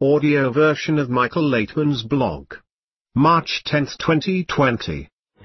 audio version of Michael Laitman's blog. March 10, 2020.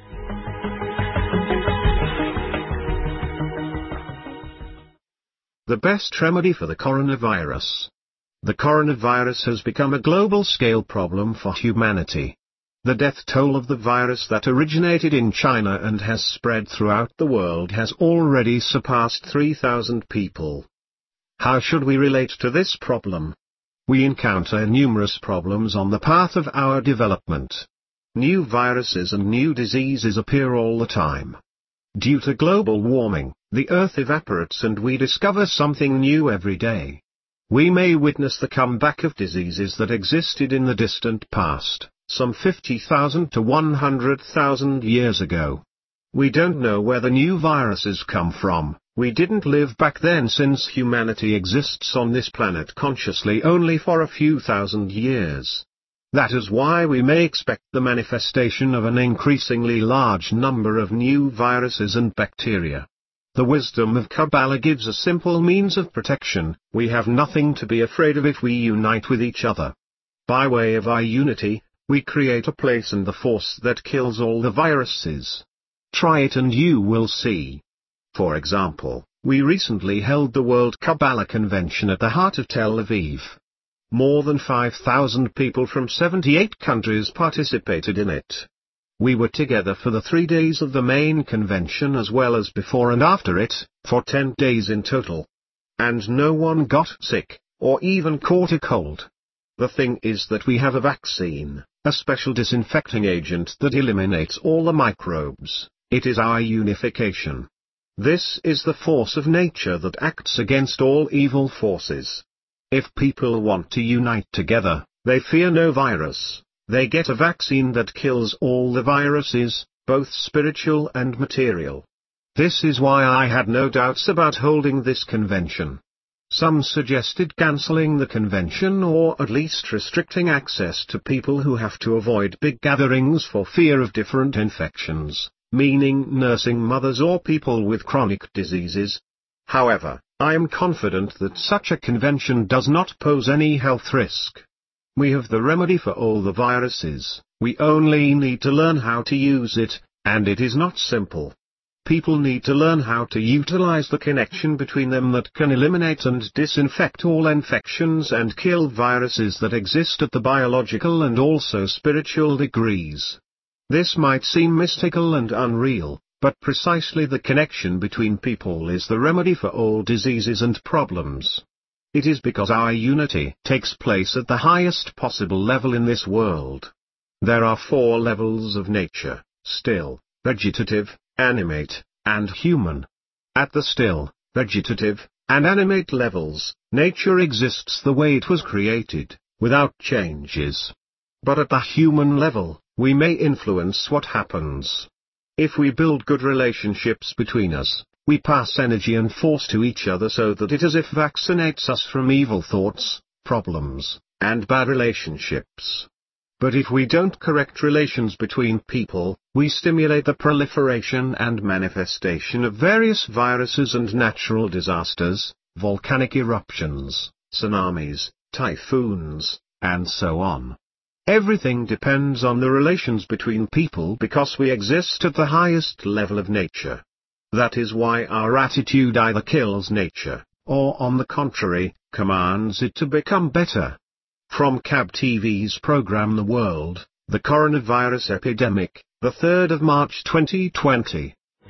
The best remedy for the coronavirus. The coronavirus has become a global-scale problem for humanity. The death toll of the virus that originated in China and has spread throughout the world has already surpassed 3,000 people. How should we relate to this problem? We encounter numerous problems on the path of our development. New viruses and new diseases appear all the time. Due to global warming, the Earth evaporates and we discover something new every day. We may witness the comeback of diseases that existed in the distant past, some 50,000 to 100,000 years ago. We don't know where the new viruses come from. We didn't live back then, since humanity exists on this planet consciously only for a few thousand years. That is why we may expect the manifestation of an increasingly large number of new viruses and bacteria. The wisdom of Kabbalah gives a simple means of protection. We have nothing to be afraid of if we unite with each other. By way of our unity, we create a place and the force that kills all the viruses. Try it and you will see. For example, we recently held the World Kabbalah Convention at the heart of Tel Aviv. More than 5,000 people from 78 countries participated in it. We were together for the 3 days of the main convention as well as before and after it, for 10 days in total. And no one got sick, or even caught a cold. The thing is that we have a vaccine, a special disinfecting agent that eliminates all the microbes. It is our unification. This is the force of nature that acts against all evil forces. If people want to unite together, they fear no virus. They get a vaccine that kills all the viruses, both spiritual and material. This is why I had no doubts about holding this convention. Some suggested cancelling the convention or at least restricting access to people who have to avoid big gatherings for fear of different infections, meaning nursing mothers or people with chronic diseases. However, I am confident that such a convention does not pose any health risk. We have the remedy for all the viruses. We only need to learn how to use it, and it is not simple. People need to learn how to utilize the connection between them that can eliminate and disinfect all infections and kill viruses that exist at the biological and also spiritual degrees. This might seem mystical and unreal, but precisely the connection between people is the remedy for all diseases and problems. It is because our unity takes place at the highest possible level in this world. There are 4 levels of nature: still, vegetative, animate, and human. At the still, vegetative, and animate levels, nature exists the way it was created, without changes. But at the human level, we may influence what happens. If we build good relationships between us, we pass energy and force to each other so that it as if vaccinates us from evil thoughts, problems, and bad relationships. But if we don't correct relations between people, we stimulate the proliferation and manifestation of various viruses and natural disasters, volcanic eruptions, tsunamis, typhoons, and so on. Everything depends on the relations between people because we exist at the highest level of nature. That is why our attitude either kills nature, or on the contrary, commands it to become better. From KAB TV's program The World, the Coronavirus Epidemic, the 3rd of March 2020.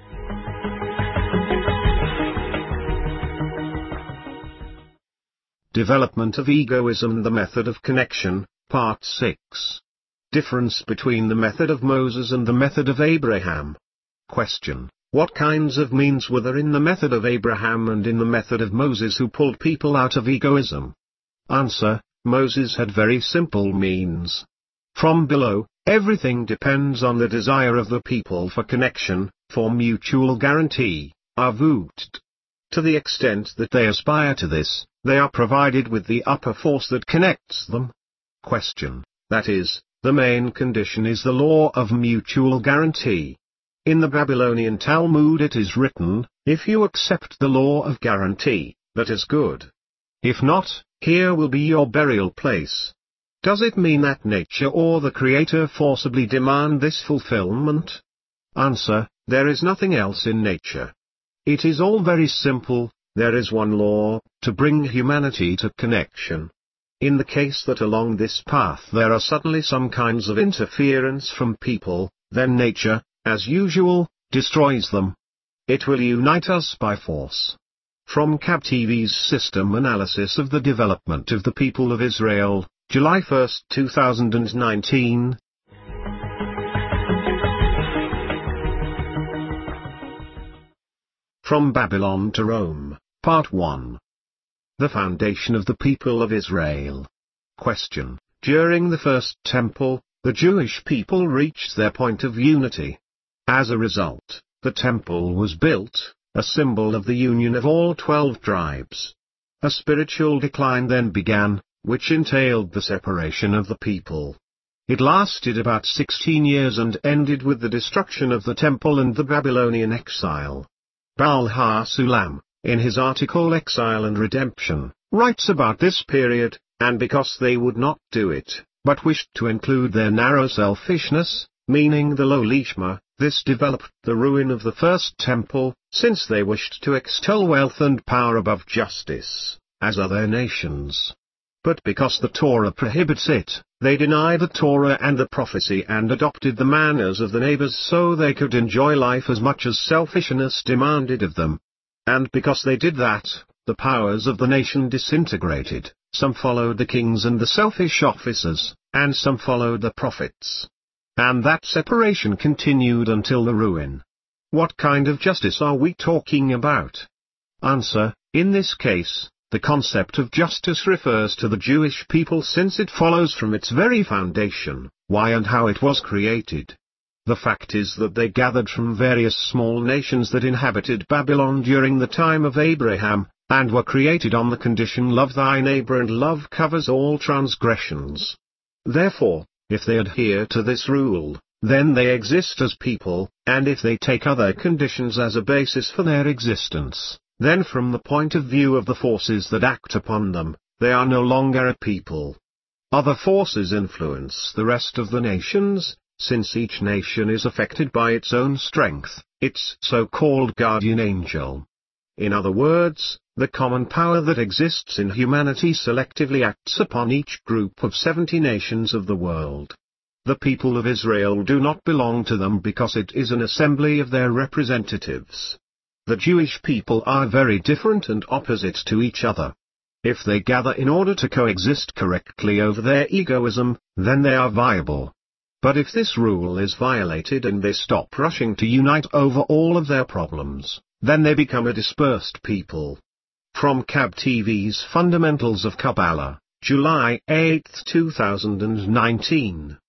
Development of Egoism, the Method of Connection, Part 6. Difference between the method of Moses and the method of Abraham. Question: what kinds of means were there in the method of Abraham and in the method of Moses who pulled people out of egoism? Answer: Moses had very simple means. From below, everything depends on the desire of the people for connection, for mutual guarantee, avut. To the extent that they aspire to this, they are provided with the upper force that connects them. Question: that is, the main condition is the law of mutual guarantee. In the Babylonian Talmud it is written, if you accept the law of guarantee, that is good. If not, here will be your burial place. Does it mean that nature or the Creator forcibly demand this fulfillment? Answer: there is nothing else in nature. It is all very simple. There is one law, to bring humanity to connection. In the case that along this path there are suddenly some kinds of interference from people, then nature, as usual, destroys them. It will unite us by force. From CAB TV's System Analysis of the Development of the People of Israel, July 1, 2019. From Babylon to Rome, Part 1. The foundation of the people of Israel. Question: during the First Temple, the Jewish people reached their point of unity. As a result, the temple was built, a symbol of the union of all 12 tribes. A spiritual decline then began, which entailed the separation of the people. It lasted about 16 years and ended with the destruction of the temple and the Babylonian exile. Baal HaSulam, in his article Exile and Redemption, writes about this period, and because they would not do it, but wished to include their narrow selfishness, meaning the low Lishma, this developed the ruin of the First Temple, since they wished to extol wealth and power above justice, as other nations. But because the Torah prohibits it, they denied the Torah and the prophecy and adopted the manners of the neighbors so they could enjoy life as much as selfishness demanded of them. And because they did that, the powers of the nation disintegrated, some followed the kings and the selfish officers, and some followed the prophets. And that separation continued until the ruin. What kind of justice are we talking about? Answer: in this case, the concept of justice refers to the Jewish people since it follows from its very foundation, why and how it was created. The fact is that they gathered from various small nations that inhabited Babylon during the time of Abraham, and were created on the condition love thy neighbor, and love covers all transgressions. Therefore, if they adhere to this rule, then they exist as people, and if they take other conditions as a basis for their existence, then from the point of view of the forces that act upon them, they are no longer a people. Other forces influence the rest of the nations, since each nation is affected by its own strength, its so-called guardian angel. In other words, the common power that exists in humanity selectively acts upon each group of 70 nations of the world. The people of Israel do not belong to them because it is an assembly of their representatives. The Jewish people are very different and opposite to each other. If they gather in order to coexist correctly over their egoism, then they are viable. But if this rule is violated and they stop rushing to unite over all of their problems, then they become a dispersed people. From CAB TV's Fundamentals of Kabbalah, July 8, 2019.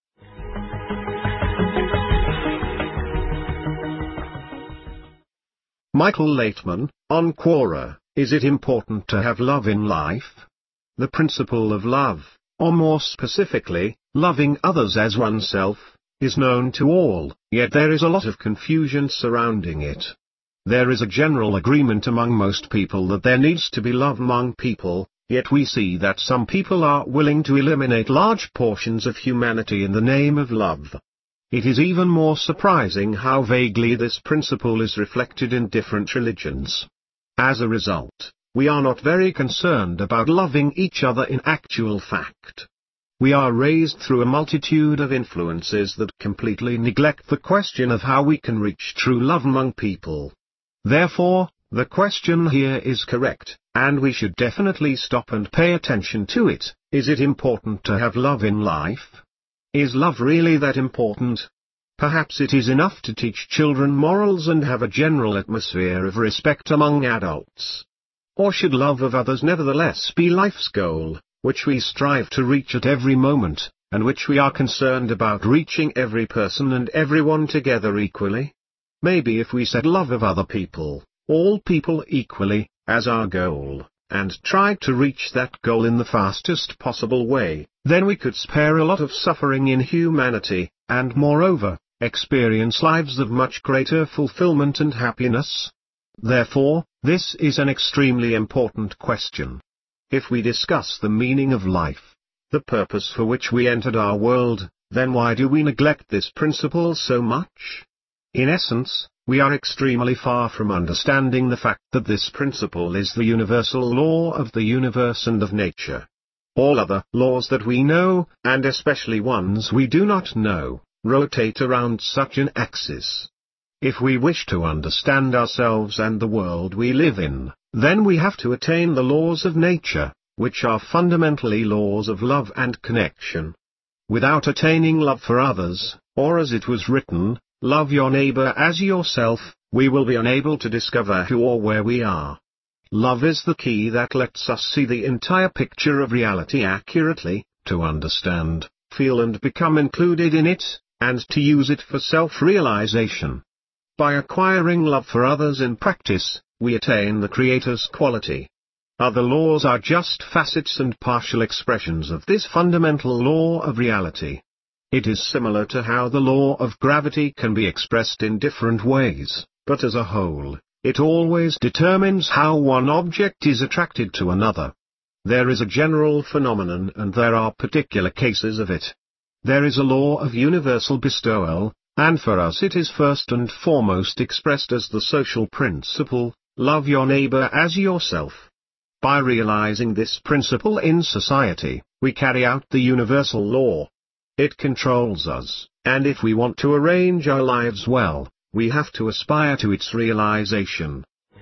Michael Laitman, on Quora: is it important to have love in life? The principle of love, or more specifically, loving others as oneself, is known to all, yet there is a lot of confusion surrounding it. There is a general agreement among most people that there needs to be love among people, yet we see that some people are willing to eliminate large portions of humanity in the name of love. It is even more surprising how vaguely this principle is reflected in different religions. As a result, we are not very concerned about loving each other in actual fact. We are raised through a multitude of influences that completely neglect the question of how we can reach true love among people. Therefore, the question here is correct, and we should definitely stop and pay attention to it. Is it important to have love in life? Is love really that important? Perhaps it is enough to teach children morals and have a general atmosphere of respect among adults. Or should love of others nevertheless be life's goal, which we strive to reach at every moment, and which we are concerned about reaching every person and everyone together equally? Maybe if we set love of other people, all people equally, as our goal, and tried to reach that goal in the fastest possible way, then we could spare a lot of suffering in humanity, and moreover, experience lives of much greater fulfillment and happiness. Therefore, this is an extremely important question. If we discuss the meaning of life, the purpose for which we entered our world, then why do we neglect this principle so much? In essence, we are extremely far from understanding the fact that this principle is the universal law of the universe and of nature. All other laws that we know, and especially ones we do not know, rotate around such an axis. If we wish to understand ourselves and the world we live in, then we have to attain the laws of nature, which are fundamentally laws of love and connection. Without attaining love for others, or as it was written, love your neighbor as yourself, we will be unable to discover who or where we are. Love is the key that lets us see the entire picture of reality accurately, to understand, feel and become included in it, and to use it for self-realization. By acquiring love for others in practice, we attain the Creator's quality. Other laws are just facets and partial expressions of this fundamental law of reality. It is similar to how the law of gravity can be expressed in different ways, but as a whole, it always determines how one object is attracted to another. There is a general phenomenon and there are particular cases of it. There is a law of universal bestowal, and for us it is first and foremost expressed as the social principle, love your neighbor as yourself. By realizing this principle in society, we carry out the universal law. It controls us, and if we want to arrange our lives well, we have to aspire to its realization.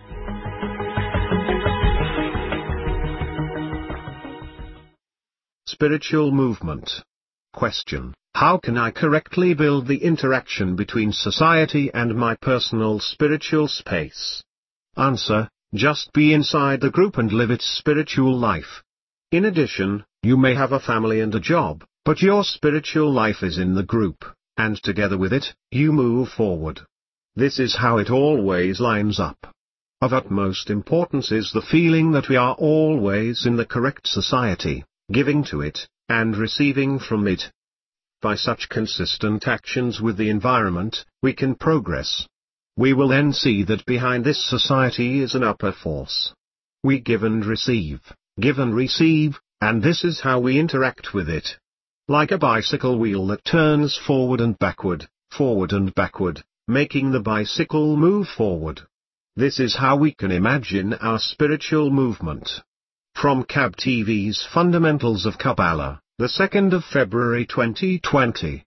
Spiritual movement. Question: how can I correctly build the interaction between society and my personal spiritual space? Answer: just be inside the group and live its spiritual life. In addition, you may have a family and a job, but your spiritual life is in the group, and together with it, you move forward. This is how it always lines up. Of utmost importance is the feeling that we are always in the correct society, giving to it, and receiving from it. By such consistent actions with the environment, we can progress. We will then see that behind this society is an upper force. We give and receive, and this is how we interact with it. Like a bicycle wheel that turns forward and backward, making the bicycle move forward. This is how we can imagine our spiritual movement. From KAB TV's Fundamentals of Kabbalah, the 2nd of February 2020.